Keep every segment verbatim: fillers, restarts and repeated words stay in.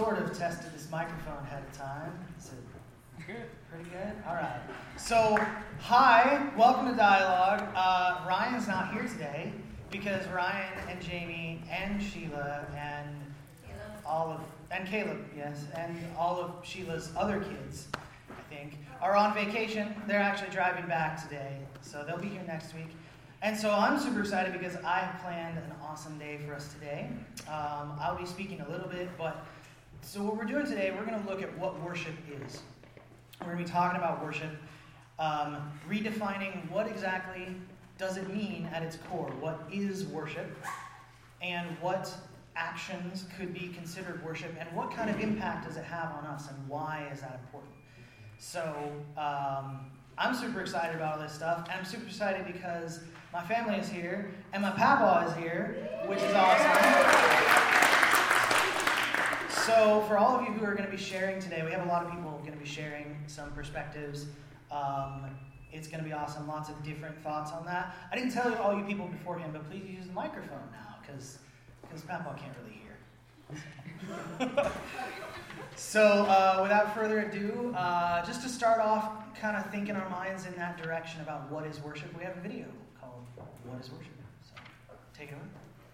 sort of tested this microphone ahead of time. Is it good? Pretty good? All right. So, hi, welcome to Dialogue. Uh, Ryan's not here today because Ryan and Jamie and Sheila and all of, and Caleb, yes, and all of Sheila's other kids, I think, are on vacation. They're actually driving back today, so they'll be here next week. And so I'm super excited because I have planned an awesome day for us today. Um, I'll be speaking a little bit, but so what we're doing today, we're going to look at what worship is. We're going to be talking about worship, um, redefining what exactly does it mean at its core. What is worship? And what actions could be considered worship? And what kind of impact does it have on us? And why is that important? So um, I'm super excited about all this stuff. And I'm super excited because my family is here, and my papa is here, which is awesome. So for all of you who are going to be sharing today, we have a lot of people going to be sharing some perspectives. Um, it's going to be awesome. Lots of different thoughts on that. I didn't tell you all you people beforehand, but please use the microphone now, because because papa can't really hear. So uh, without further ado, uh, just to start off, kind of think in our minds in that direction about what is worship, we have a video called What is Worship? So take it away.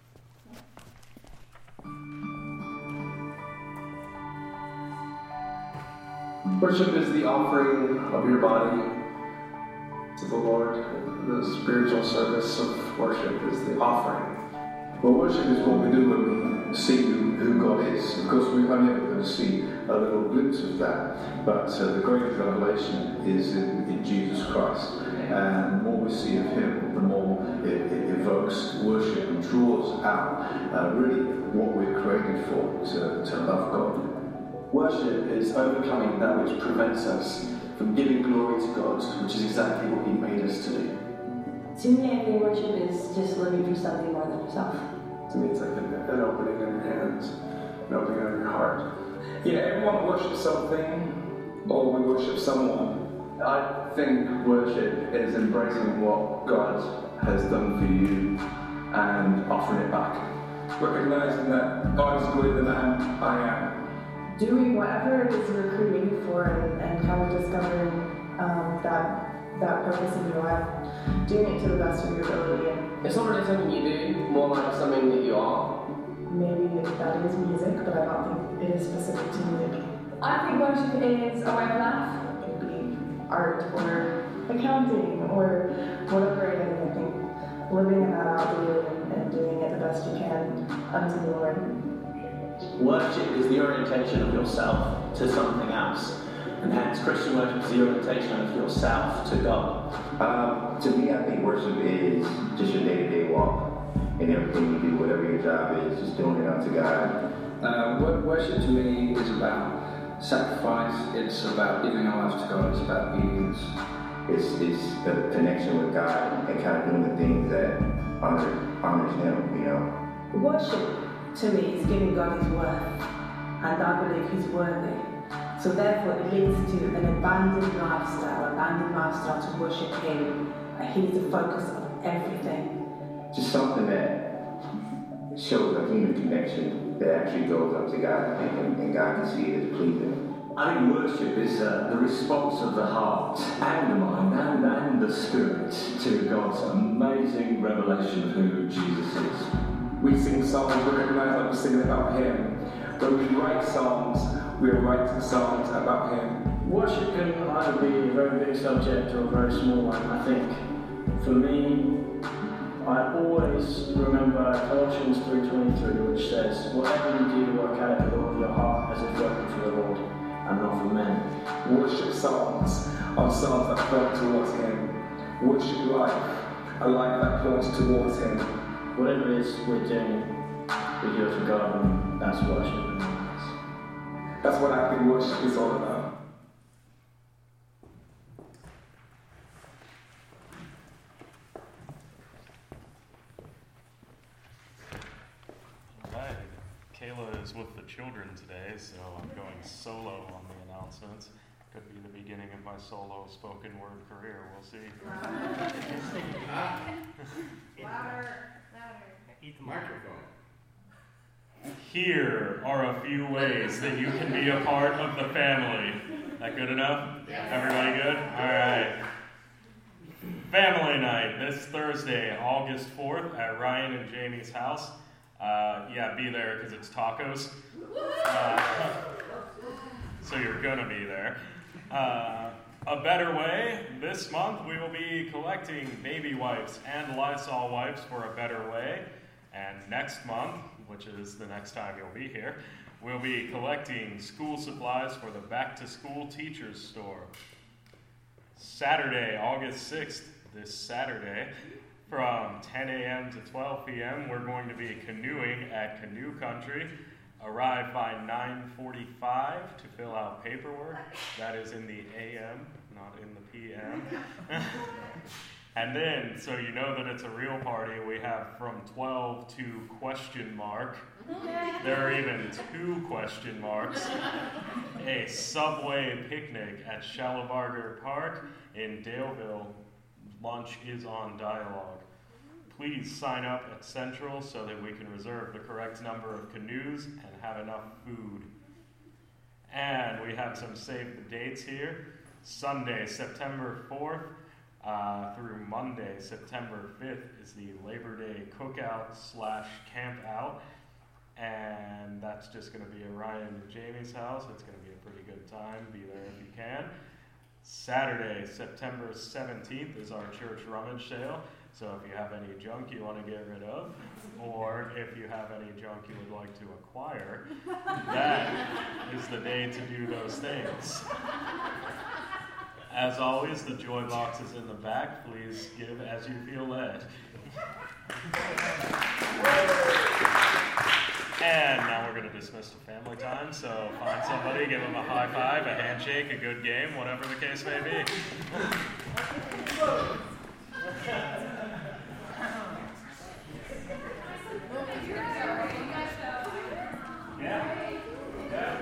Worship is the offering of your body to the Lord. The spiritual service of worship is the offering. Well, worship is what we do when we see who, who God is. Of course, we've only ever going to see a little glimpse of that, but uh, the greatest revelation is in, in Jesus Christ. And the more we see of Him, the more it, it evokes worship and draws out uh, really what we're created for, to, to love God. Worship is overcoming that which prevents us from giving glory to God, which is exactly what He made us to do. To me, I think worship is just living for something more than yourself. To me, it's like an, an opening of your hands, an opening of your heart. Yeah, everyone worships something, or we worship someone. I think worship is embracing what God has done for you and offering it back. Recognizing that God is greater than I am. Doing whatever it is you're created for, and, and kind of discovering um, that that purpose in your life, doing it to the best of your ability. And it's not really something you do, more like something that you are. Maybe that is music, but I don't think it is specific to music. I think worship is a way of life. It could be art or accounting or whatever it is. I think living in that out daily and, and doing it the best you can unto the Lord. Worship is the orientation of yourself to something else. And hence, Christian worship is the orientation of yourself to God. Um, to me, I think worship is just your day-to-day walk. And everything you do, whatever your job is, just doing it unto God. Uh, worship to me is about sacrifice. It's about giving our lives to God. It's about obedience. It's, it's the connection with God and kind of doing the things that honor, honors Him, you know. Worship to me is giving God His worth, and I believe He's worthy. So therefore it leads to an abandoned lifestyle, abandoned lifestyle to worship Him. He's the focus of everything. Just something that shows a human connection that actually goes up to God, and, and God can see it as pleasing. I think worship is uh, the response of the heart and the mind and, and the spirit to God's amazing revelation of who Jesus is. We sing songs, we recognize that we're singing about Him. When we write songs, we are writing songs about Him. Worship can either be a very big subject or a very small one. I think for me, I always remember Colossians three twenty-three, which says, whatever you do, work at it with all of your heart as if working for the Lord and not for men. Worship songs are songs that point towards Him. Worship life, a life that points towards Him. Whatever it is we're doing, we do it for God, and that's worship. That's what I think worship is all about. All right. Kayla is with the children today, so I'm going solo on the announcements. Could be the beginning of my solo spoken word career. We'll see. Louder. Louder. Eat the microphone. Here are a few ways that you can be a part of the family. That good enough? Everybody good? All right. Family night this Thursday, August fourth at Ryan and Jamie's house. Uh, yeah, be there because it's tacos. Uh, so you're going to be there. Uh, a better way, this month we will be collecting baby wipes and Lysol wipes for a better way. And next month, which is the next time you'll be here, we'll be collecting school supplies for the Back to School Teachers Store. Saturday, August sixth, this Saturday, from ten a.m. to twelve p.m., we're going to be canoeing at Canoe Country. Arrive by nine forty-five to fill out paperwork. That is in the A M, not in the P M. And then, so you know that it's a real party, we have from twelve to question mark. There are even two question marks. A Subway picnic at Shalabarger Park in Daleville. Lunch is on Dialogue. Please sign up at Central so that we can reserve the correct number of canoes and have enough food. And we have some save the dates here. Sunday, September fourth uh, through Monday, September fifth is the Labor Day cookout slash camp out. And that's just going to be at Ryan and Jamie's house. It's going to be a pretty good time. Be there if you can. Saturday, September seventeenth is our church rummage sale. So if you have any junk you want to get rid of, or if you have any junk you would like to acquire, that is the day to do those things. As always, the joy box is in the back. Please give as you feel led. And now we're going to dismiss to family time, so find somebody, give them a high five, a handshake, a good game, whatever the case may be. Yeah. Yeah.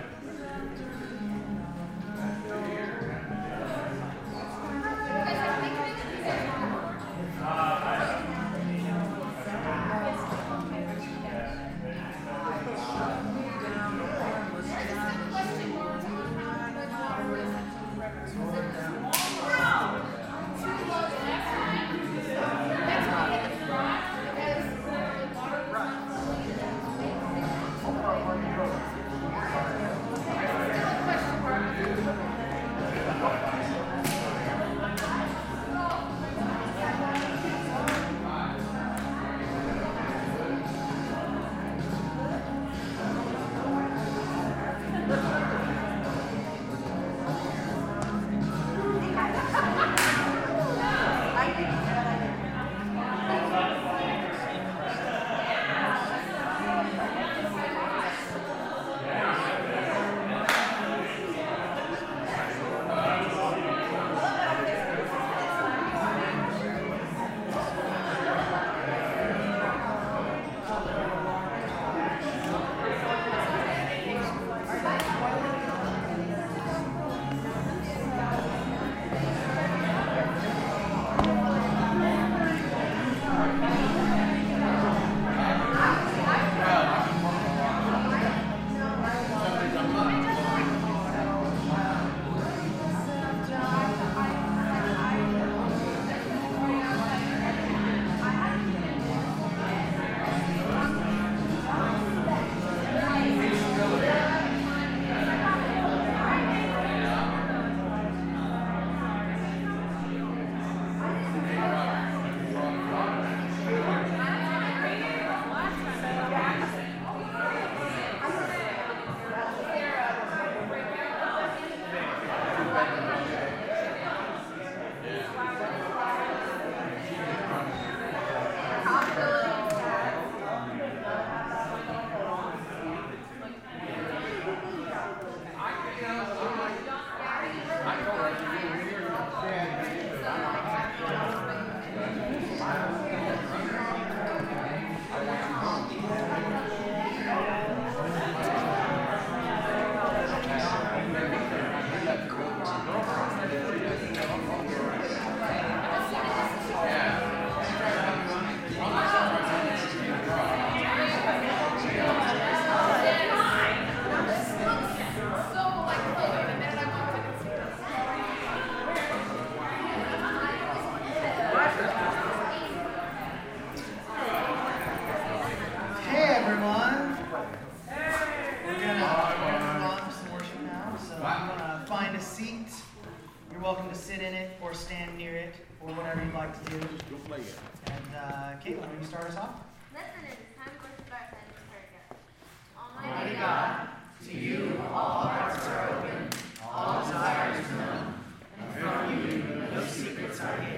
Uh, sit in it or stand near it or whatever you'd like to do. Go play it. And uh, Caitlin, will you start us off? Listen, it is time to worship our Heavenly Prayer. Almighty God, to you all hearts are open, all desires known, and from you no secrets are hidden.